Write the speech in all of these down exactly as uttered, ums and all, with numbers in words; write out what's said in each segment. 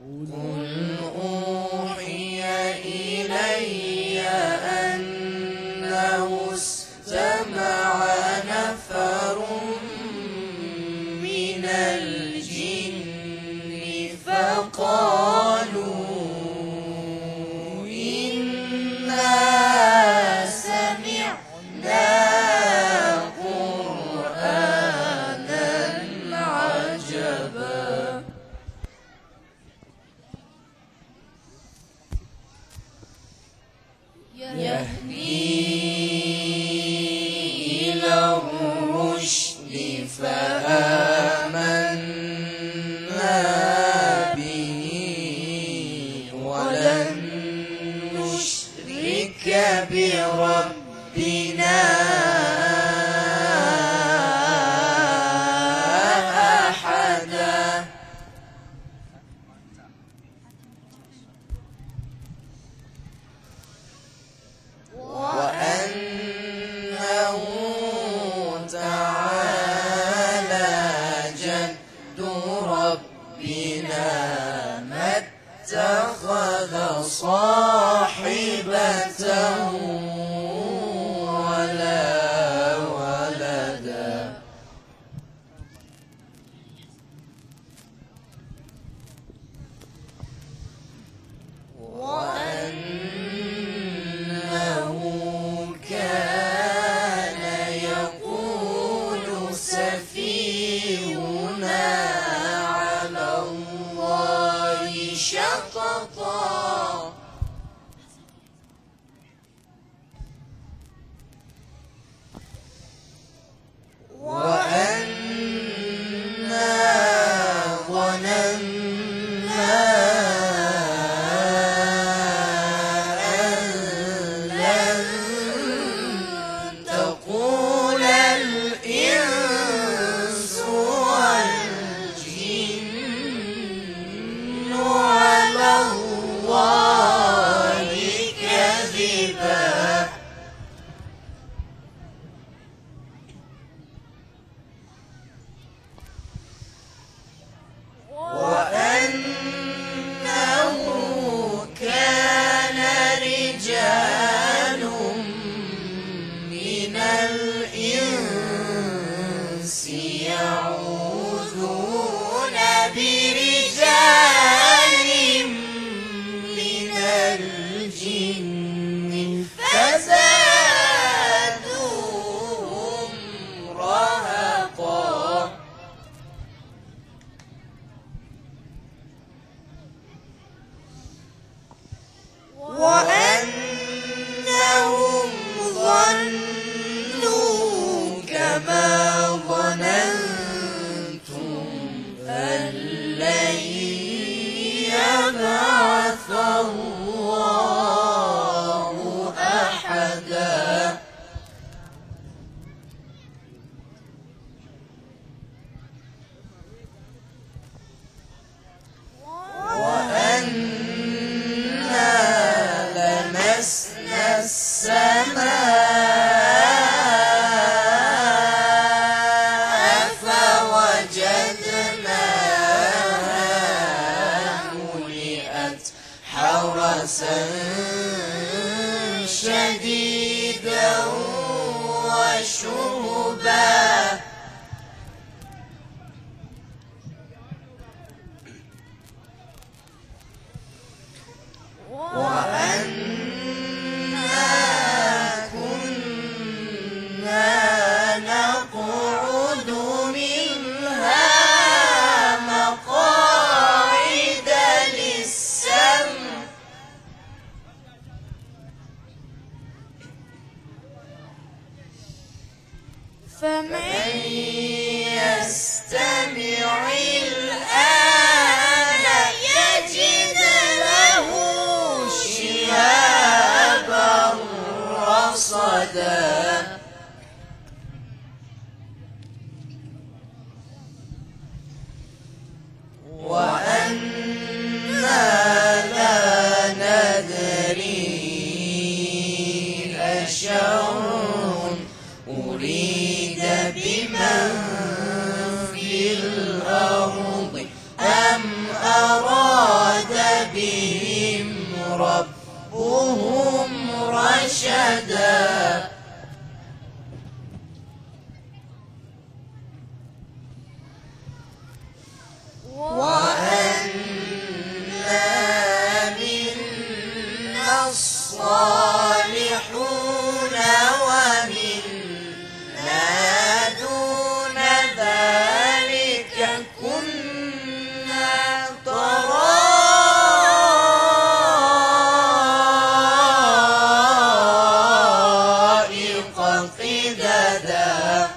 قل أوحي إلي أنه استمع نفر من الجن فقالوا إنا سمعنا قرآنا عجبا يهدي إلى الرشد فآمنا به ولن نشرك بربنا أحدا وأنه تعالى جد ربنا ما اتخذ صاحبة ولا ولدا وأنه كان يقول سفيهنا على الله شططا وأنا ظننا أن لن تقول الإنس والجن على الله كذبا وأنه كان رجال من الإنس يعوذون برجال من الجن فزادوهم رهقا وأنهم ظنوا كما ظننتم أن لن يبعث الله أحدا وأنا لمسنا السماء فوجدناها ملئت حرسا شديدا وشهبا وأنا كنا نقعد منها مقاعد للسمع هدى وأنا منا الصالحون ومنا دون ذلك كنا طرائق قددا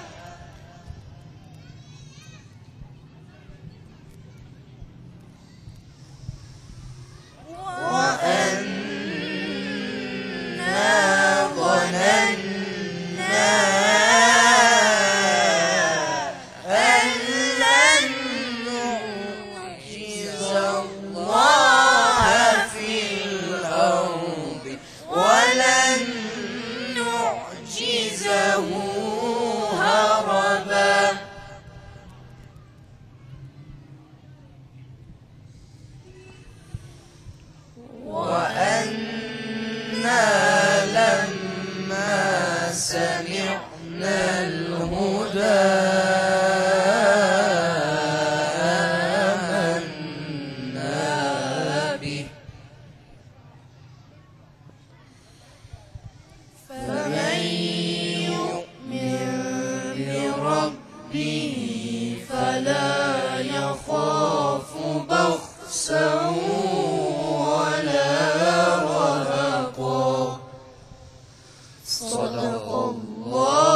ولن نعجزه هربا وأنا لما سمعنا الهدى آمنا به فمن يؤمن بربه فلا يخاف بخسا ولا رهقا صدق الله